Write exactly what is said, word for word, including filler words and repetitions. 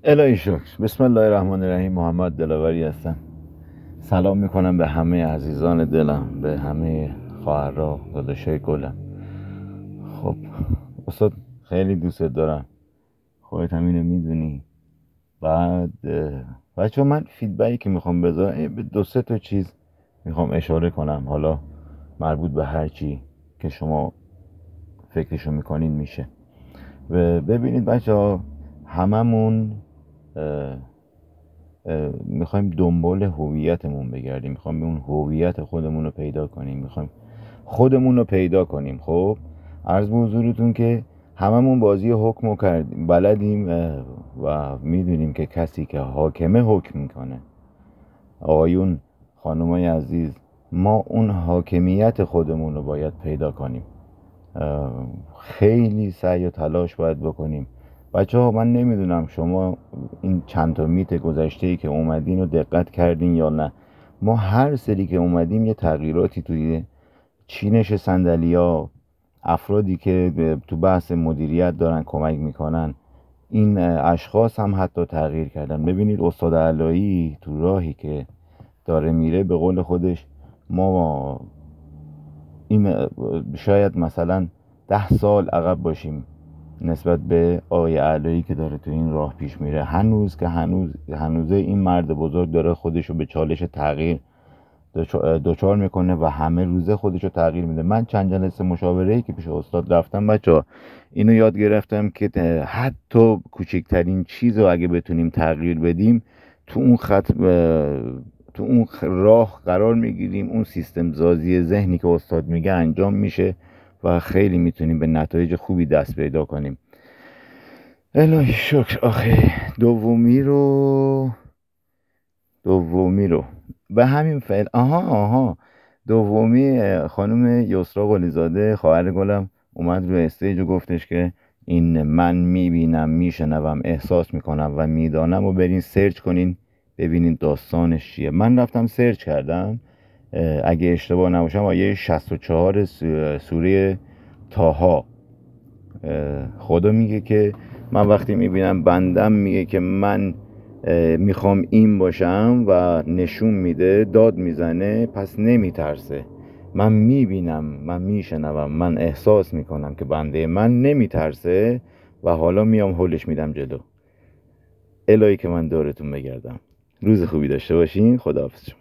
الهی شکر. بسم الله الرحمن الرحیم. محمد دلاوری هستم. سلام میکنم به همه عزیزان دلم، به همه خواهرها، داداشای گلم. خب استاد، خیلی دوست دارم، خودت هم اینو میدونی. بعد بچه من فیدبکی که میخوام بذارم به دو سه تا چیز میخوام اشاره کنم، حالا مربوط به هر چی که شما فکرشو میکنین میشه. و ببینید بچه ها، هممون میخوایم دنبال هویتمون بگردیم، میخوایم اون هویت خودمون رو پیدا کنیم، میخوایم خودمون رو پیدا کنیم. خب عرض به حضورتون که هممون بازی حکم رو کردیم، بلدیم و میدونیم که کسی که حاکمه حکم میکنه. آقایون، خانومای عزیز، ما اون حاکمیت خودمون رو باید پیدا کنیم. خیلی سعی و تلاش باید بکنیم. بچه ها، من نمیدونم شما این چند تا میت گذشته ای که اومدین رو دقت کردین یا نه. ما هر سری که اومدیم یه تغییراتی توی چینش صندلیا، افرادی که تو بحث مدیریت دارن کمک میکنن، این اشخاص هم حتی تغییر کردن. ببینید استاد علایی تو راهی که داره میره، به قول خودش ما این شاید مثلا ده سال عقب باشیم نسبت به آقای علایی که داره تو این راه پیش میره. هنوز که هنوز هنوزه این مرد بزرگ داره خودشو به چالش تغییر دوچار میکنه و همه روزه خودشو تغییر میده. من چند جلسه مشاوره‌ای که پیش استاد رفتم بچه اینو یاد گرفتم که حتی کوچکترین چیز رو اگه بتونیم تغییر بدیم، تو اون خط تو اون راه قرار میگیریم، اون سیستم سازی ذهنی که استاد میگه انجام میشه و خیلی میتونیم به نتایج خوبی دست پیدا کنیم. الهی شکر. آخه دومی رو دومی رو به همین فعل آها آها دومی خانم یسرا قلیزاده خواهر گلم اومد روی استیج و گفتش که این من میبینم، میشنوم، احساس میکنم و میدانم و برین سرچ کنین ببینین داستانش چیه. من رفتم سرچ کردم، اگه اشتباه نباشم آیه شصت و چهار سوره طه خدا میگه که من وقتی میبینم بندم میگه که من میخوام این باشم و نشون میده، داد میزنه، پس نمیترسه. من میبینم، من میشنوم، من احساس میکنم که بنده من نمیترسه و حالا میام هلش میدم جلو. الهی که من دورتون بگردم. روز خوبی داشته باشین. خداحافظ.